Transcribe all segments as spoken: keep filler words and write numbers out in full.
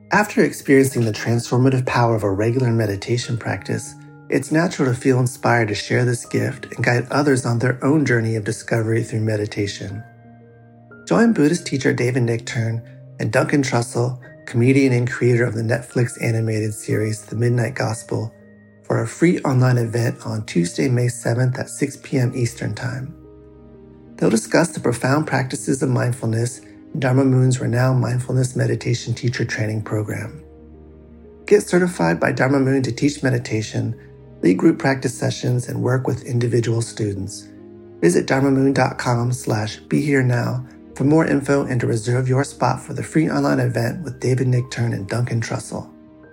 After experiencing the transformative power of a regular meditation practice, it's natural to feel inspired to share this gift and guide others on their own journey of discovery through meditation. Join Buddhist teacher David Nichtern and Duncan Trussell, comedian and creator of the Netflix animated series The Midnight Gospel, for a free online event on Tuesday, May seventh at six p.m. Eastern Time. They'll discuss the profound practices of mindfulness in Dharma Moon's renowned mindfulness meditation teacher training program. Get certified by Dharma Moon to teach meditation, lead group practice sessions, and work with individual students. Visit dharmamoon.com slash be here now for more info and to reserve your spot for the free online event with David Nichtern and Duncan Trussell.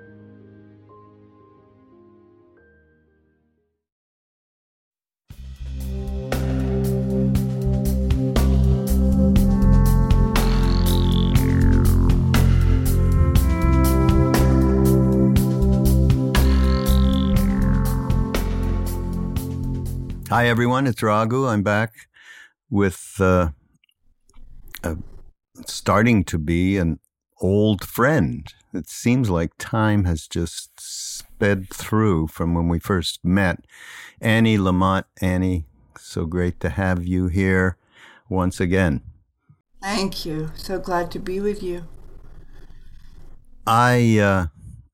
Hi, everyone. It's Raghu. I'm back with uh, a, starting to be an old friend. It seems like time has just sped through from when we first met. Annie Lamott. Annie, so great to have you here once again. Thank you. So glad to be with you. I, uh,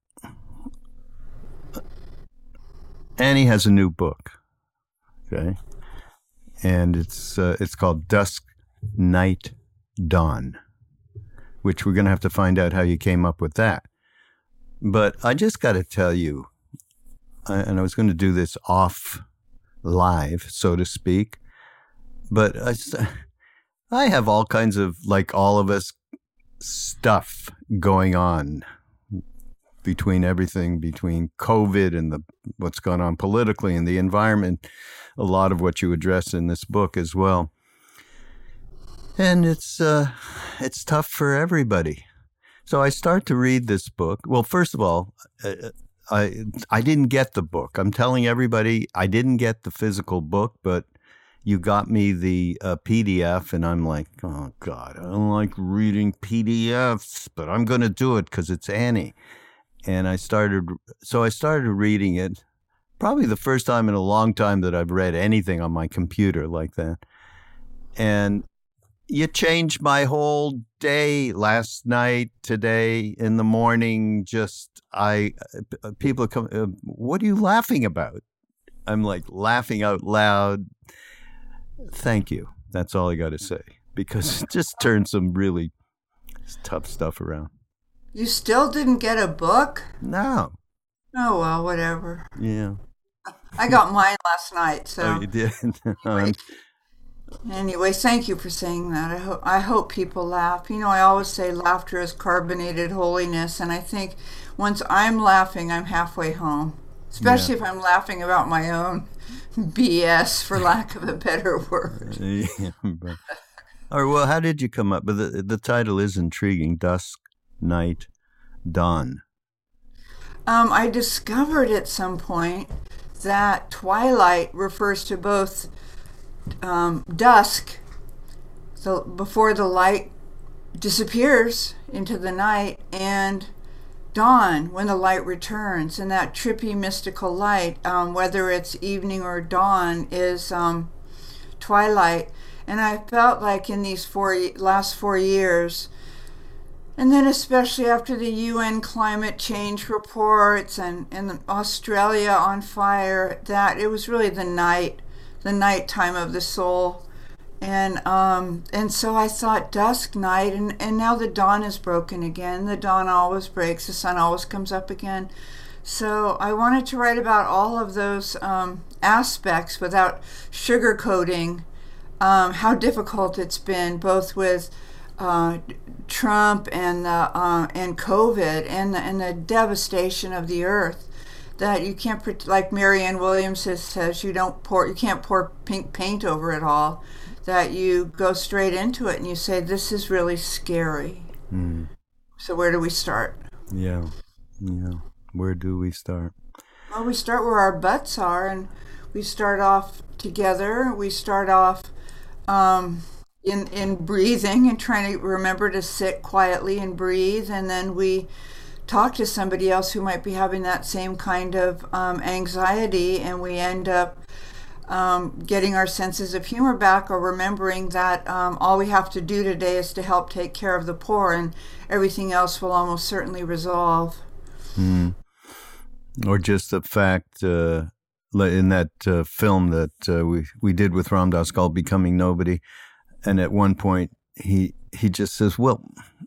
Annie has a new book. Okay, and it's uh, it's called Dusk, Night, Dawn, which we're going to have to find out how you came up with that. But I just got to tell you, I, and I was going to do this off live, so to speak, but I, I have all kinds of, like all of us, stuff going on between everything, between COVID and the what's going on politically and the environment, a lot of what you address in this book as well. And it's uh, it's tough for everybody. So I start to read this book. Well, first of all, uh, I I didn't get the book. I'm telling everybody I didn't get the physical book, but you got me the uh, P D F, and I'm like, oh, God, I don't like reading P D Fs, but I'm going to do it because it's Annie. And I started, so I started reading it, probably the first time in a long time that I've read anything on my computer like that. And you changed my whole day last night, today, in the morning. Just, I, people come, uh, what are you laughing about? I'm like laughing out loud. Thank you. That's all I got to say, because it just turned some really tough stuff around. You still didn't get a book? No. Oh, well, whatever. Yeah. I got mine last night, so. Oh, you did? Anyway, anyway, thank you for saying that. I, ho- I hope people laugh. You know, I always say laughter is carbonated holiness, and I think once I'm laughing, I'm halfway home, especially yeah. if I'm laughing about my own B S, for lack of a better word. Yeah, but, all right, well, how did you come up? But the, the title is intriguing, Dusk, Night, Dawn. Um, I discovered at some point that twilight refers to both um, dusk, so before the light disappears into the night, and dawn, when the light returns. And that trippy mystical light, um, whether it's evening or dawn, is um, twilight. And I felt like in these four last four years, and then especially after the U N climate change reports and, and Australia on fire, that it was really the night, the nighttime of the soul. And um, and so I thought dusk, night, and, and now the dawn is broken again. The dawn always breaks, the sun always comes up again. So I wanted to write about all of those um, aspects without sugarcoating um, how difficult it's been, both with Uh, Trump and the uh, and COVID and the, and the devastation of the earth, that you can't, like Marianne Williamson says, you don't pour you can't pour pink paint over it all. That you go straight into it and you say, this is really scary. Mm. So where do we start? Yeah, yeah. Where do we start? Well, we start where our butts are, and we start off together. We start off. Um, In, in breathing and trying to remember to sit quietly and breathe, and then we talk to somebody else who might be having that same kind of um, anxiety, and we end up um, getting our senses of humor back, or remembering that um, all we have to do today is to help take care of the poor, and everything else will almost certainly resolve. Mm. Or just the fact uh, in that uh, film that uh, we, we did with Ram Dass called Becoming Nobody, and at one point he he just says, well,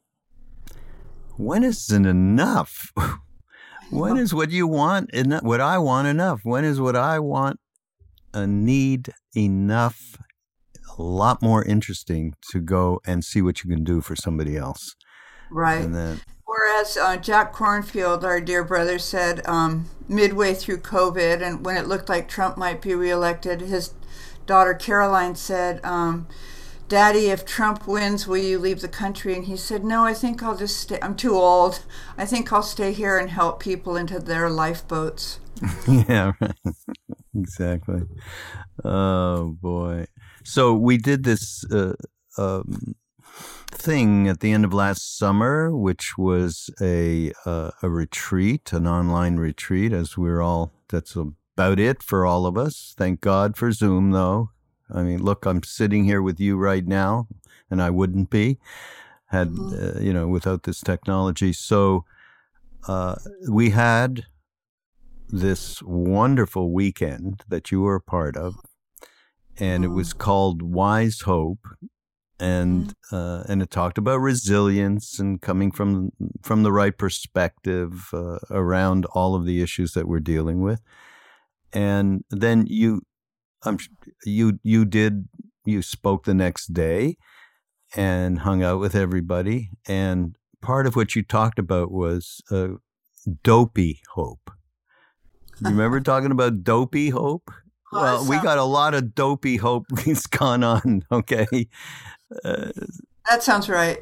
when is it enough? When is what you want enough? What I want enough? When is what I want a need enough? A lot more interesting to go and see what you can do for somebody else. Right. And then, Whereas uh, Jack Cornfield, our dear brother, said um, midway through COVID, and when it looked like Trump might be reelected, his daughter Caroline said, um, Daddy, if Trump wins, will you leave the country? And he said, no, I think I'll just stay. I'm too old. I think I'll stay here and help people into their lifeboats. Yeah, right. Exactly. Oh, boy. So we did this uh, um, thing at the end of last summer, which was a uh, a retreat, an online retreat, as we're all, that's about it for all of us. Thank God for Zoom, though. I mean, look, I'm sitting here with you right now, and I wouldn't be had, uh, you know, without this technology. So uh, we had this wonderful weekend that you were a part of, and it was called Wise Hope, and uh, and it talked about resilience and coming from from the right perspective uh, around all of the issues that we're dealing with. And then you. Um, you you did you spoke the next day and hung out with everybody, and part of what you talked about was uh, dopey hope. You remember talking about dopey hope? Well, Awesome. We got a lot of dopey hope that's gone on. Okay, uh, That sounds right.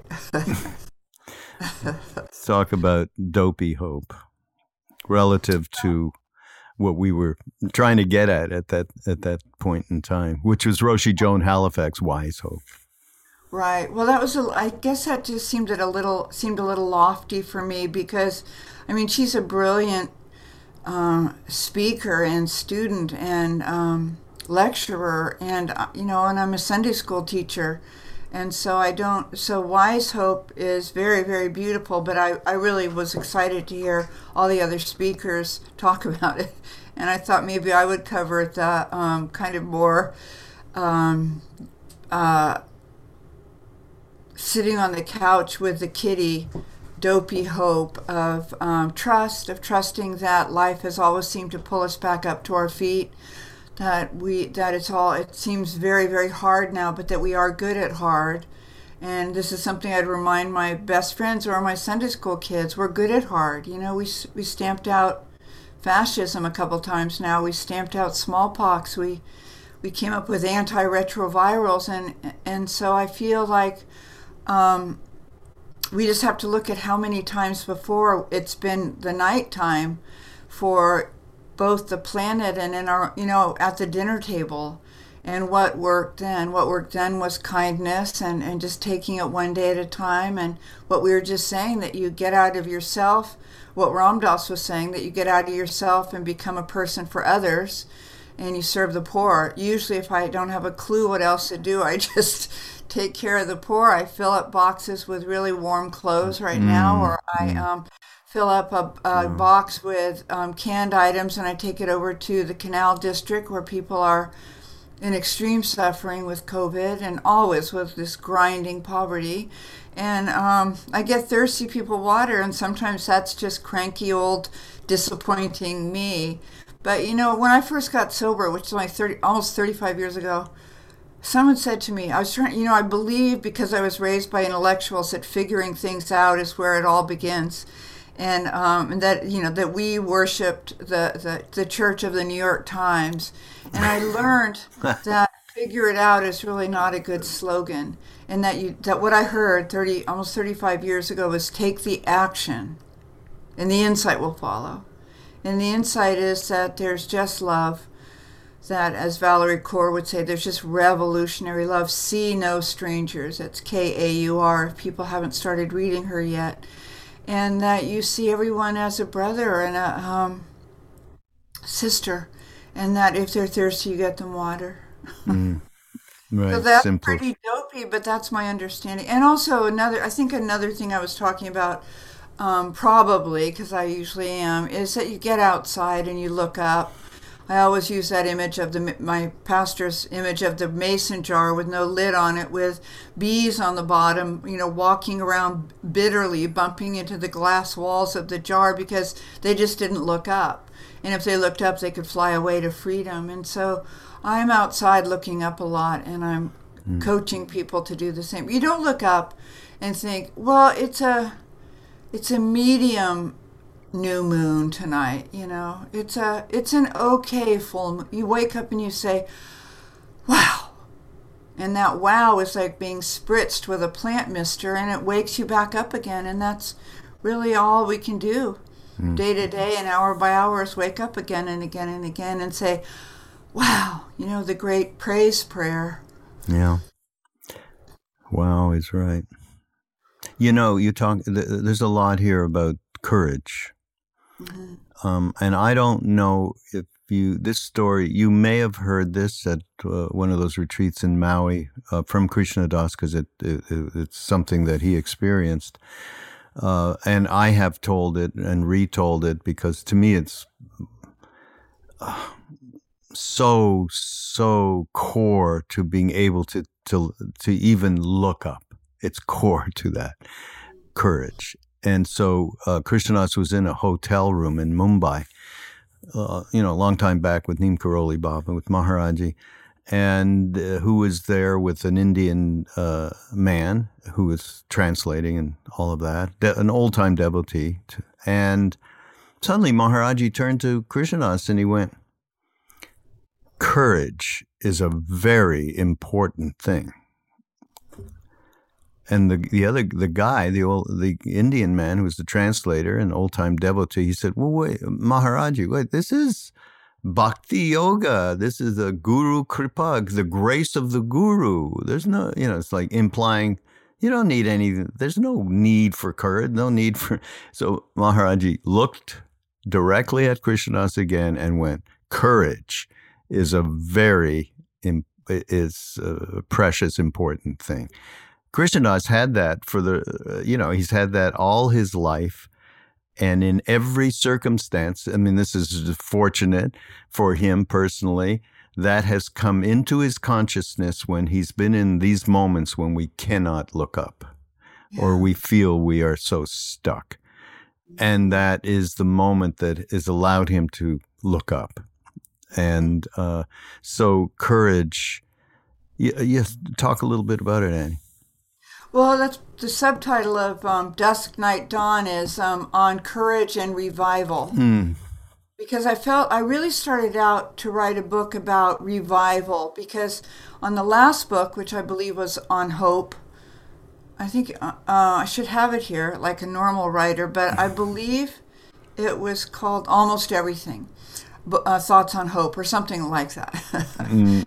let's talk about dopey hope relative to what we were trying to get at at that at that point in time, which was Roshi Joan Halifax, Wise Hope. Right. Well, that was a, I guess that just seemed a little seemed a little lofty for me, because, I mean, she's a brilliant um, speaker and student and um, lecturer, and uh, you know, and I'm a Sunday school teacher, and so I don't. So Wise Hope is very, very beautiful, but I I really was excited to hear all the other speakers talk about it, and I thought maybe I would cover the um, kind of more. Um, uh, sitting on the couch with the kitty, dopey hope of um, trust, of trusting that life has always seemed to pull us back up to our feet, that we that it's all, it seems very, very hard now, but that we are good at hard. And this is something I'd remind my best friends or my Sunday school kids. We're good at hard. You know, we we stamped out fascism a couple times now. We stamped out smallpox. We we came up with antiretrovirals, and and so I feel like Um, we just have to look at how many times before it's been the nighttime for both the planet and in our, you know, at the dinner table. And what worked then? What worked then was kindness and, and just taking it one day at a time. And what we were just saying, that you get out of yourself, what Ram Dass was saying, that you get out of yourself and become a person for others, and you serve the poor. Usually if I don't have a clue what else to do, I just take care of the poor. I fill up boxes with really warm clothes right mm, now, or I mm. um, fill up a, a mm. box with um, canned items, and I take it over to the Canal District, where people are in extreme suffering with COVID and always with this grinding poverty. And um, I get thirsty people water, and sometimes that's just cranky old disappointing me. But, you know, when I first got sober, which is like thirty, almost thirty-five years ago, someone said to me, I was trying, you know, I believe, because I was raised by intellectuals, that figuring things out is where it all begins. And, um, and that, you know, that we worshipped the, the, the Church of the New York Times. And I learned that figure it out is really not a good slogan. And that you, that what I heard thirty, almost thirty-five years ago was take the action, and the insight will follow. And the insight is that there's just love, that, as Valerie Kaur would say, there's just revolutionary love. See no strangers. It's K A U R, if people haven't started reading her yet. and that you see everyone as a brother and a um, sister, and that if they're thirsty, you get them water. Mm. Right. So that's Simple. pretty dopey, but that's my understanding. And also another, I think another thing I was talking about, um, probably because I usually am, is that you get outside and you look up. I always use that image of the my pastor's image of the mason jar with no lid on it, with bees on the bottom, you know, walking around bitterly, bumping into the glass walls of the jar because they just didn't look up. And if they looked up, they could fly away to freedom. And so I'm outside looking up a lot, and I'm mm. coaching people to do the same. You don't look up and think, well, it's a it's a medium new moon tonight, you know. It's a it's an okay full moon. You wake up and you say, wow. And that wow is like being spritzed with a plant mister, and it wakes you back up again. And that's really all we can do mm. day to day and hour by hour is wake up again and again and again and say, wow, you know, the great praise prayer. Yeah. Wow is right. You know, you talk, there's a lot here about courage. Mm-hmm. Um, and I don't know if you, this story, you may have heard this at uh, one of those retreats in Maui uh, from Krishna Das, because it, it, it's something that he experienced. Uh, and I have told it and retold it because to me it's uh, so, so core to being able to, to, to even look up. It's core to that courage. And so uh, Krishna Das was in a hotel room in Mumbai, uh, you know, a long time back with Neem Karoli Baba, with Maharaji, and uh, who was there with an Indian uh, man who was translating and all of that, de- an old-time devotee. And suddenly Maharaji turned to Krishna Das and he went, courage is a very important thing. And the the other the guy, the old the Indian man who was the translator, an old time devotee, he said, "Well, wait, Maharaji, wait, this is bhakti yoga. This is the guru kripa, the grace of the guru. There's no, you know, it's like implying you don't need any. There's no need for courage. No need for." So Maharaji looked directly at Krishna Das again and went, "Courage is a very is a precious, important thing." Krishna Das had that for the, you know, he's had that all his life. And in every circumstance, I mean, this is fortunate for him personally, that has come into his consciousness when he's been in these moments when we cannot look up yeah. or we feel we are so stuck. And that is the moment that has allowed him to look up. And uh, so courage, yes, talk a little bit about it, Annie. Well, that's the subtitle of um, Dusk, Night, Dawn is um, on courage and revival. Mm. Because I felt I really started out to write a book about revival because on the last book, which I believe was on hope, I think uh, I should have it here like a normal writer, but I believe it was called Almost Everything, uh, Thoughts on Hope or something like that. mm.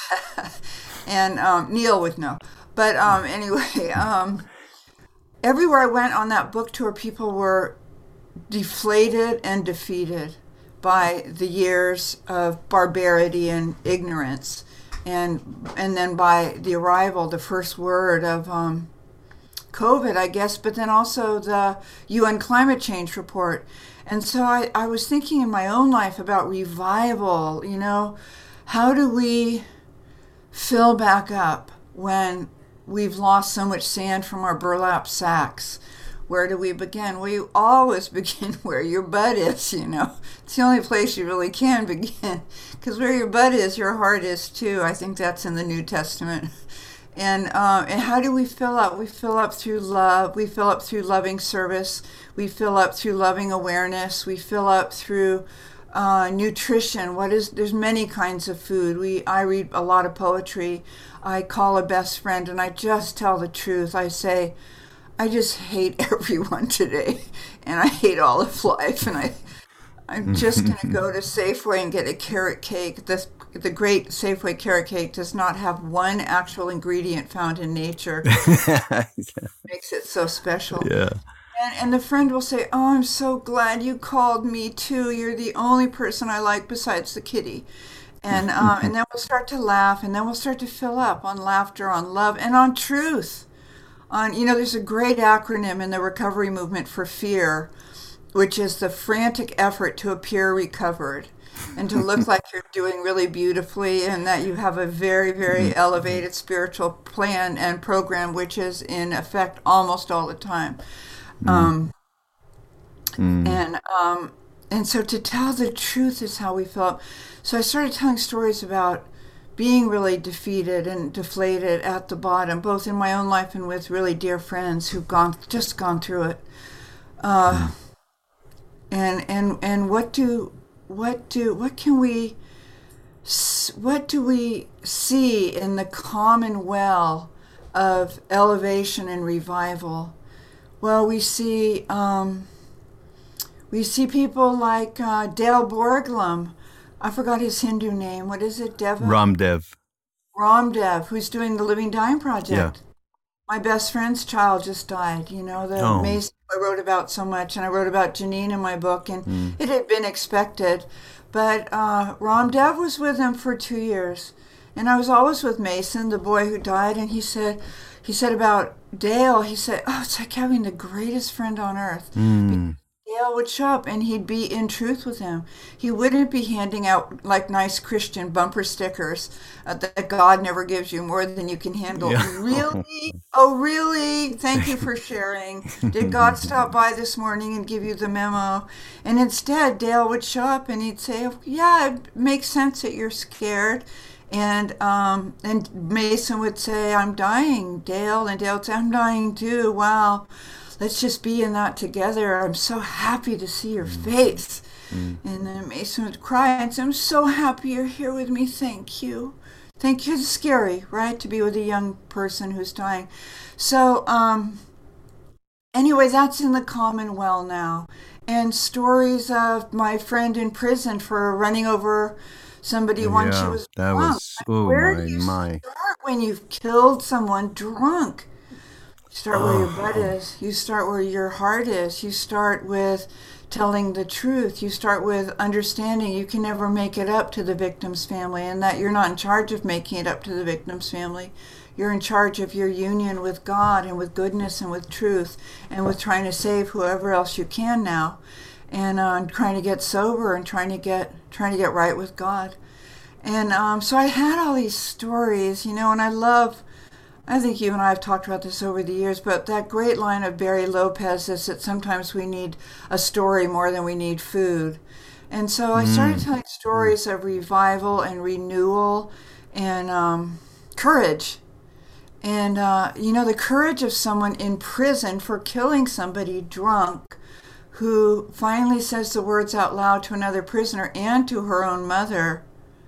And um, Neil would know. But um, anyway, um, everywhere I went on that book tour, people were deflated and defeated by the years of barbarity and ignorance, and and then by the arrival, the first word of um, COVID, I guess, but then also the U N climate change report. And so I, I was thinking in my own life about revival, you know, how do we fill back up when we've lost so much sand from our burlap sacks? Where do we begin? We always begin where your butt is, you know. It's the only place you really can begin. Because where your butt is, your heart is too. I think that's in the New Testament. And, uh, and how do we fill up? We fill up through love. We fill up through loving service. We fill up through loving awareness. We fill up through Uh, nutrition. What is, there's many kinds of food. We, I read a lot of poetry. I call a best friend and I just tell the truth. I say, I just hate everyone today and I hate all of life. And I, I'm just going to go to Safeway and get a carrot cake. This, the great Safeway carrot cake does not have one actual ingredient found in nature. Makes it so special. Yeah. And, and the friend will say, "Oh, I'm so glad you called me too. You're the only person I like besides the kitty." And uh, and then we'll start to laugh, and then we'll start to fill up on laughter, on love, and on truth. On you know, there's a great acronym in the recovery movement for FEAR, which is the frantic effort to appear recovered and to look like you're doing really beautifully and that you have a very, very elevated spiritual plan and program, which is in effect almost all the time. Um, Mm. and um, and so to tell the truth is how we felt. So I started telling stories about being really defeated and deflated at the bottom, both in my own life and with really dear friends who've gone just gone through it. Uh, and and and what do what do what can we s- what do we see in the common well of elevation and revival? Well, we see um, we see people like uh, Dale Borglum. I forgot his Hindu name. What is it? Deva? Ramdev. Ramdev, who's doing the Living Dying Project. Yeah. My best friend's child just died. You know, the Oh. Mason I wrote about so much, and I wrote about Janine in my book, and Mm. it had been expected. But uh, Ramdev was with him for two years, and I was always with Mason, the boy who died, and he said, he said about Dale, he said, "Oh, it's like having the greatest friend on earth." Mm. Dale would show up and he'd be in truth with him. He wouldn't be handing out like nice Christian bumper stickers uh, that God never gives you more than you can handle. Yeah. Really? Oh, really? Thank you for sharing. Did God stop by this morning and give you the memo? And instead, Dale would show up and he'd say, "Yeah, it makes sense that you're scared." And um, and Mason would say, "I'm dying, Dale." And Dale would say, "I'm dying too. Wow. Let's just be in that together. I'm so happy to see your face." Mm. And then Mason would cry and say, "I'm so happy you're here with me. Thank you. Thank you." It's scary, right, to be with a young person who's dying. So um, anyway, that's in the common well now. And stories of my friend in prison for running over somebody when she Yeah, was that drunk. was, oh Where my, do you my. start when you've killed someone drunk? You start where your butt is. You start where your heart is. You start with telling the truth. You start with understanding you can never make it up to the victim's family, and that you're not in charge of making it up to the victim's family. You're in charge of your union with God and with goodness and with truth and with trying to save whoever else you can now, and uh, trying to get sober and trying to get trying to get right with God. And um, so I had all these stories, you know, and I love. I think you and I have talked about this over the years, but that great line of Barry Lopez is that sometimes we need a story more than we need food. And so I started telling stories of revival and renewal and um, courage. And, uh, you know, the courage of someone in prison for killing somebody drunk who finally says the words out loud to another prisoner and to her own mother,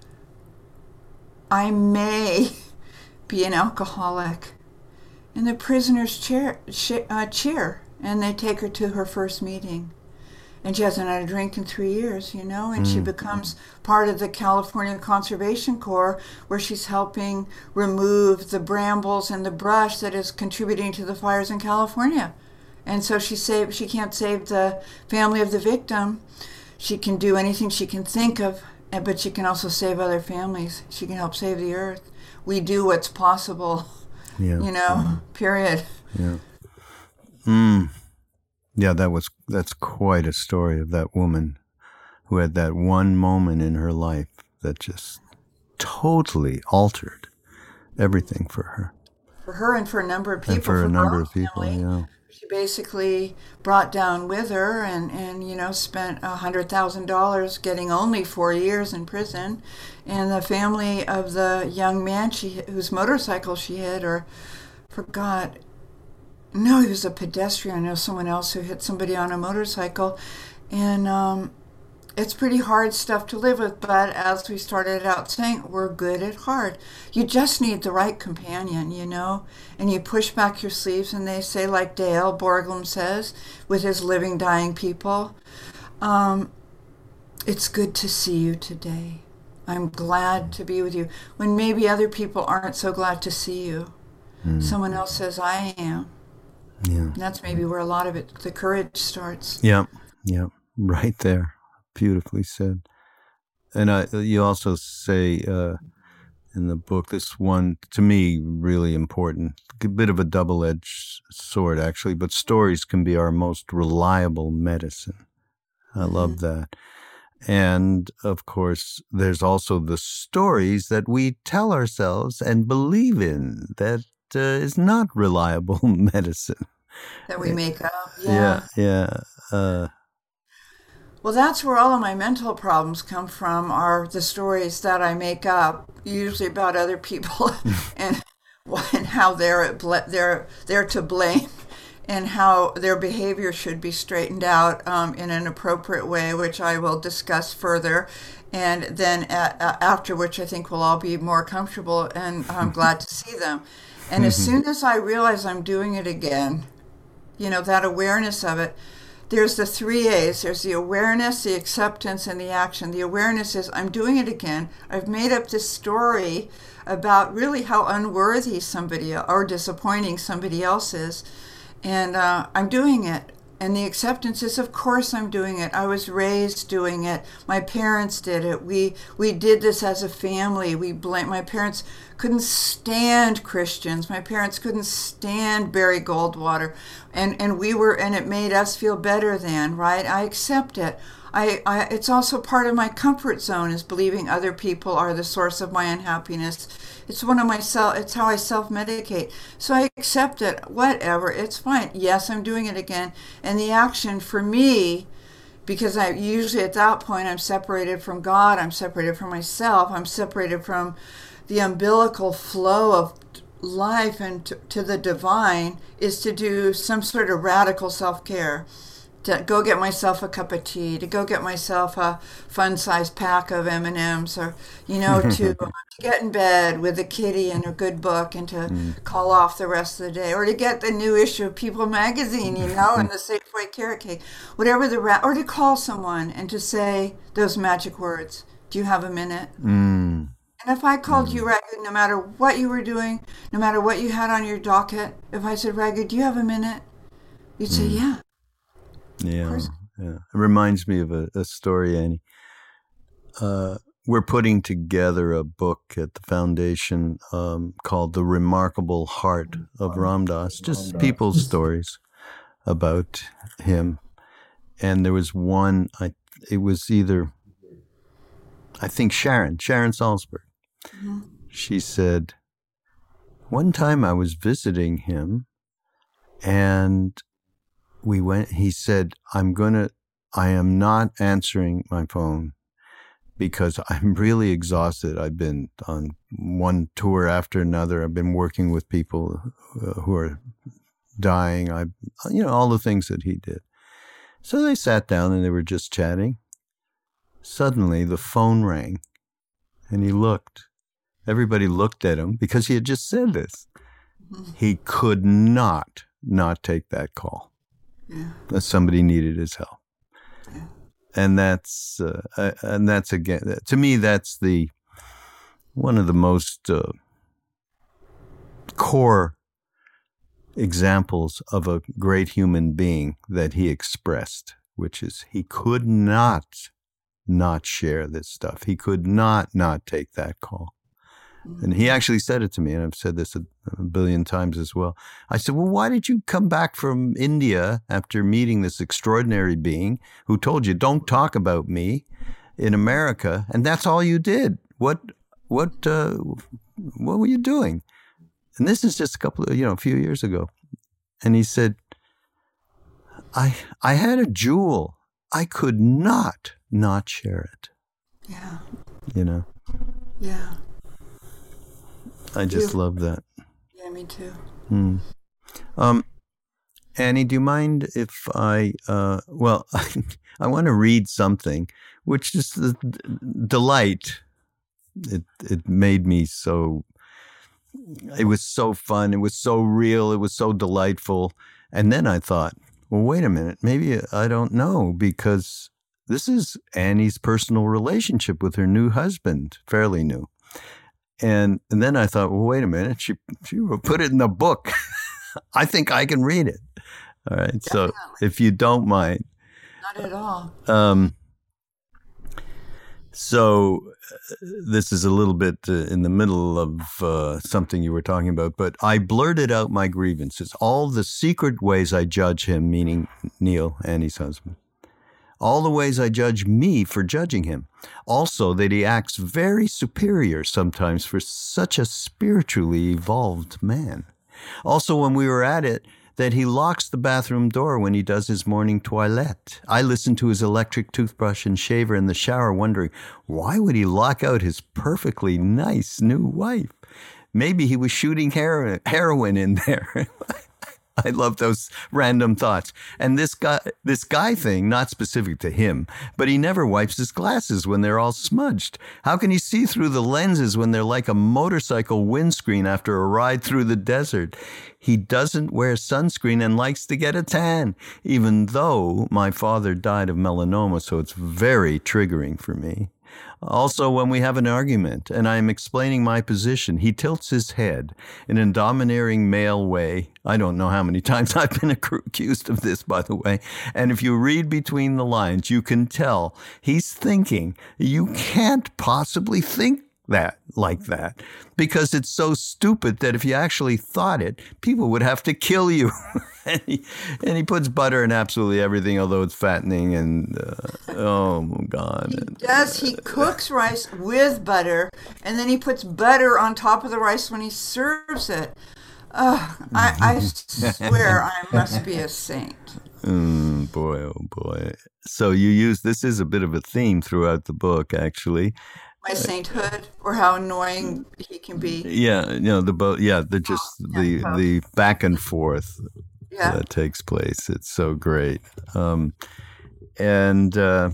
"I may be an alcoholic." And the prisoners cheer, uh, cheer, and they take her to her first meeting. And she hasn't had a drink in three years, you know, and she becomes part of the California Conservation Corps, where she's helping remove the brambles and the brush that is contributing to the fires in California. And so she save, she can't save the family of the victim. She can do anything she can think of, but she can also save other families. She can help save the earth. We do what's possible, Yeah. you know, period. Yeah. Mm. Yeah, that was that's quite a story of that woman who had that one moment in her life that just totally altered everything for her. For her and for a number of people. And for a her number own of people, family. yeah. She basically brought down with her and, and you know, spent one hundred thousand dollars getting only four years in prison. And the family of the young man she whose motorcycle she hit, or forgot, no, he was a pedestrian. I know someone else who hit somebody on a motorcycle. And um, it's pretty hard stuff to live with, but as we started out saying, we're good at heart. You just need the right companion, you know, and you push back your sleeves and they say, like Dale Borglum says, with his Living Dying People, um, "It's good to see you today. I'm glad to be with you." When maybe other people aren't so glad to see you. Mm. Someone else says, "I am." Yeah. And that's maybe where a lot of it, the courage starts. Yeah. Yeah. Right there. Beautifully said. And I, you also say uh, in the book, this one, to me, really important, a bit of a double-edged sword, actually, but stories can be our most reliable medicine. I mm-hmm. love that. And, of course, there's also the stories that we tell ourselves and believe in that uh, is not reliable medicine. That we make up. Yeah. Yeah. yeah. Uh, well, that's where all of my mental problems come from, are the stories that I make up, usually about other people and, and how they're, at bl- they're, they're to blame. And how their behavior should be straightened out um, in an appropriate way, which I will discuss further. And then at, uh, after which I think we'll all be more comfortable, and I'm glad to see them. And as soon as I realize I'm doing it again, you know, that awareness of it, there's the three A's. There's the awareness, the acceptance, and the action. The awareness is I'm doing it again. I've made up this story about really how unworthy somebody or disappointing somebody else is. And uh, I'm doing it. And the acceptance is, of course, I'm doing it. I was raised doing it. My parents did it. We we did this as a family. We blame. My parents couldn't stand Christians. My parents couldn't stand Barry Goldwater, and and we were, and it made us feel better than, right? I accept it. I, I it's also part of my comfort zone, is believing other people are the source of my unhappiness. It's one of my self. It's how I self-medicate. So I accept it. Whatever. It's fine. Yes, I'm doing it again. And the action for me, because I usually at that point I'm separated from God. I'm separated from myself. I'm separated from the umbilical flow of life and to, to the divine, is to do some sort of radical self-care. To go get myself a cup of tea, to go get myself a fun-sized pack of M and M's, or, you know, to, to get in bed with a kitty and a good book, and to mm. call off the rest of the day, or to get the new issue of People magazine, you know, and the Safeway carrot cake, whatever the, ra- or to call someone and to say those magic words, do you have a minute? Mm. And if I called mm. you, Raghu, no matter what you were doing, no matter what you had on your docket, if I said, Raghu, do you have a minute? You'd say, mm. yeah. Yeah, yeah. It reminds me of a, a story, Annie. Uh, we're putting together a book at the foundation um, called The Remarkable Heart of Ram Dass, just people's stories about him. And there was one, I, it was either, I think Sharon, Sharon Salzberg. Mm-hmm. She said, one time I was visiting him, and we went, he said, I'm going to, I am not answering my phone because I'm really exhausted. I've been on one tour after another. I've been working with people uh, who are dying. I, you know, all the things that he did. So they sat down and they were just chatting. Suddenly the phone rang and he looked. Everybody looked at him because he had just said this. He could not not take that call. Yeah. That somebody needed his help. Yeah. And that's, uh, and that's again, to me, that's the, one of the most uh, core examples of a great human being that he expressed, which is he could not not share this stuff. He could not not take that call. And he actually said it to me, and I've said this a, a billion times as well. I said, well, why did you come back from India after meeting this extraordinary being who told you, don't talk about me in America, and that's all you did? What what, uh, what were you doing? And this is just a couple of, you know, a few years ago. And he said, I I had a jewel. I could not not share it. Yeah. You know? Yeah. I just you. love that. Yeah, me too. Hmm. Um, Annie, do you mind if I, uh, well, I, I want to read something, which is the delight. It, it made me so, it was so fun. It was so real. It was so delightful. And then I thought, well, wait a minute. Maybe I don't know, because this is Annie's personal relationship with her new husband, fairly new. And and then I thought, well, wait a minute. She she put it in the book. I think I can read it. All right. Definitely. So if you don't mind. Not at all. Um, so uh, this is a little bit uh, in the middle of uh, something you were talking about, but I blurted out my grievances, all the secret ways I judge him, meaning Neil, Annie's husband, all the ways I judge me for judging him. Also, that he acts very superior sometimes for such a spiritually evolved man. Also, when we were at it, that he locks the bathroom door when he does his morning toilette. I listen to his electric toothbrush and shaver in the shower, wondering, why would he lock out his perfectly nice new wife? Maybe he was shooting hero- heroin in there. I love those random thoughts. And this guy, this guy thing, not specific to him, but he never wipes his glasses when they're all smudged. How can he see through the lenses when they're like a motorcycle windscreen after a ride through the desert? He doesn't wear sunscreen and likes to get a tan, even though my father died of melanoma, so it's very triggering for me. Also, when we have an argument and I am explaining my position, he tilts his head in a domineering male way. I don't know how many times I've been accused of this, by the way. And if you read between the lines, you can tell he's thinking, you can't possibly think that like that, because it's so stupid that if you actually thought it, people would have to kill you. and, he, and he puts butter in absolutely everything, although it's fattening. And uh, oh my God. He does. He cooks rice with butter, and then he puts butter on top of the rice when he serves it. Uh, I, I swear I must be a saint. Mm, boy, oh boy. So you use, this is a bit of a theme throughout the book, actually. My sainthood, or how annoying he can be. Yeah, you know, the both. Yeah, the just oh, the yeah, the back and forth yeah. that takes place. It's so great, um, and uh,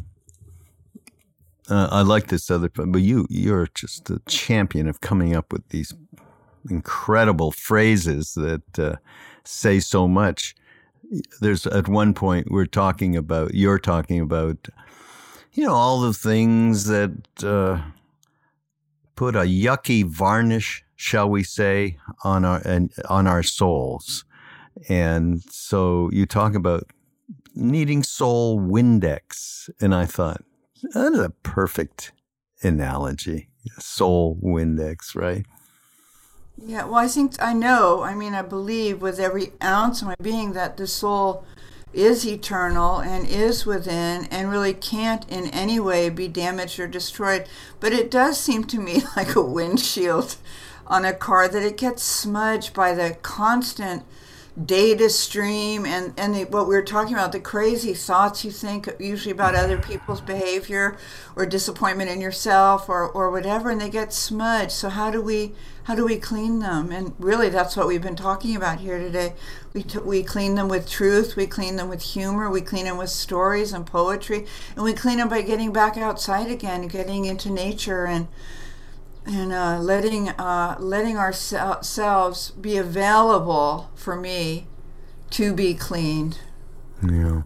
uh, I like this other. But you, you're just a champion of coming up with these incredible phrases that uh, say so much. There's at one point we're talking about. You're talking about, you know, all the things that. Uh, put a yucky varnish, shall we say, on our and on our souls. And so you talk about needing soul Windex. And I thought, that is a perfect analogy. Soul Windex, right? Yeah, well, I think, I know, I mean, I believe with every ounce of my being that the soul is eternal and is within and really can't in any way be damaged or destroyed. But it does seem to me like a windshield on a car, that it gets smudged by the constant data stream and, and the, what we were talking about, the crazy thoughts you think usually about other people's behavior or disappointment in yourself or, or whatever, and they get smudged. So how do we how do we clean them? And really that's what we've been talking about here today. We t- we clean them with truth, we clean them with humor, we clean them with stories and poetry, and we clean them by getting back outside again, getting into nature and and uh, letting uh, letting ourselves be available for me to be cleaned. Yeah.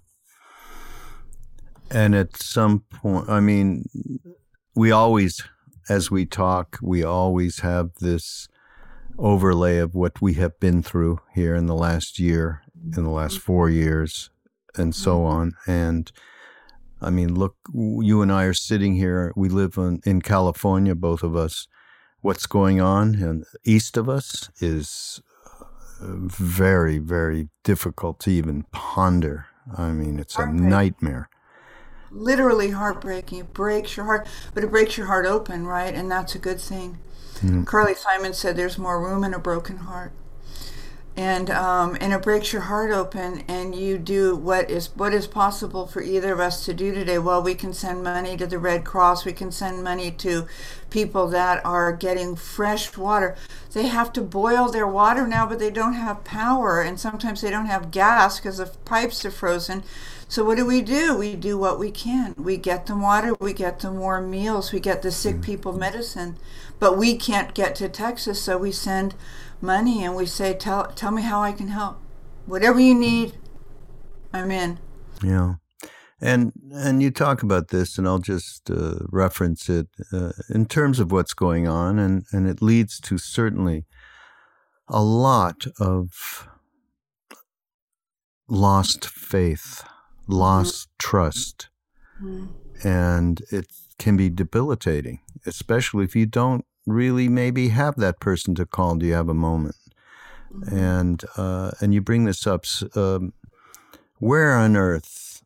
And at some point, I mean, we always, as we talk, we always have this overlay of what we have been through here in the last year, in the last four years, and so on. And I mean, look, you and I are sitting here. We live in, in California, both of us. What's going on and east of us is very, very difficult to even ponder. I mean, it's a nightmare. Literally heartbreaking. It breaks your heart, but it breaks your heart open, right? And that's a good thing. Mm-hmm. Carly Simon said there's more room in a broken heart. And um, and it breaks your heart open, and you do what is what is possible for either of us to do today. Well, we can send money to the Red Cross. We can send money to people that are getting fresh water. They have to boil their water now, but they don't have power, and sometimes they don't have gas because the pipes are frozen. So what do we do? We do what we can. We get them water. We get them warm meals. We get the sick people medicine. But we can't get to Texas, so we send money and we say, tell tell me how I can help. Whatever you need, I'm in. Yeah. And and you talk about this, and I'll just uh, reference it uh, in terms of what's going on, and, and it leads to certainly a lot of lost faith, lost mm-hmm. trust. Mm-hmm. And it can be debilitating, especially if you don't really maybe have that person to call. Do you have a moment? Mm-hmm. And uh, and you bring this up. Um, where on earth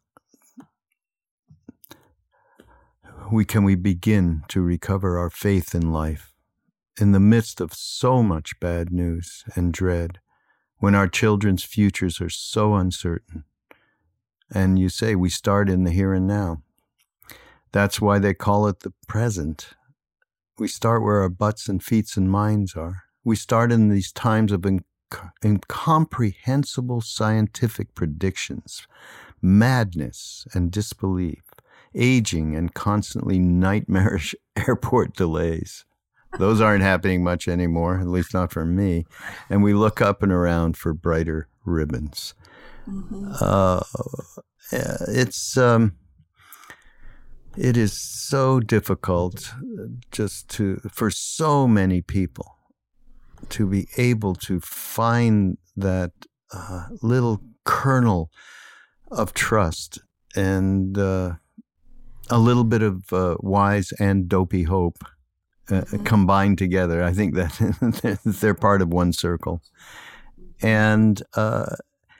we can we begin to recover our faith in life in the midst of so much bad news and dread, when our children's futures are so uncertain? And you say we start in the here and now. That's why they call it the present. We start where our butts and feet and minds are. We start in these times of inc- incomprehensible scientific predictions, madness and disbelief, aging and constantly nightmarish airport delays. Those aren't happening much anymore, at least not for me. And we look up and around for brighter ribbons. Mm-hmm. Uh, it's... Um, It is so difficult just to, for so many people, to be able to find that uh, little kernel of trust and uh, a little bit of uh, wise and dopey hope uh, mm-hmm. combined together. I think that they're part of one circle. And uh,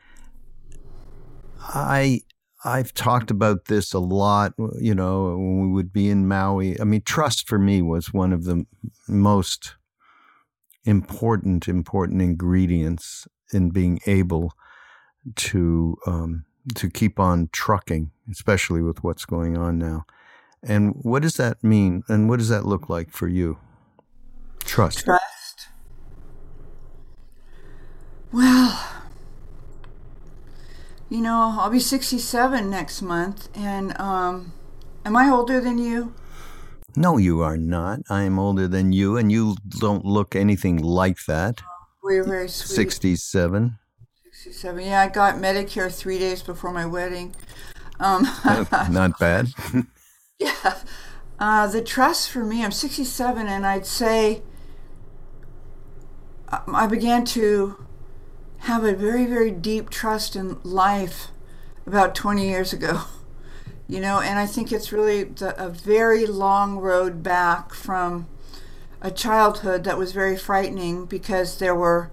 I... I've talked about this a lot, you know, when we would be in Maui. I mean, trust for me was one of the most important, important ingredients in being able to um, to keep on trucking, especially with what's going on now. And what does that mean? And what does that look like for you? Trust. Trust. Well, you know, I'll be sixty-seven next month, and um, am I older than you? No, you are not. I am older than you, and you don't look anything like that. Well, you're very sweet. sixty-seven. sixty-seven. Yeah, I got Medicare three days before my wedding. Um, not bad. Yeah. Uh, the trust for me, I'm sixty-seven, and I'd say I began to have a very, very deep trust in life about twenty years ago, you know, and I think it's really the, a very long road back from a childhood that was very frightening because there were,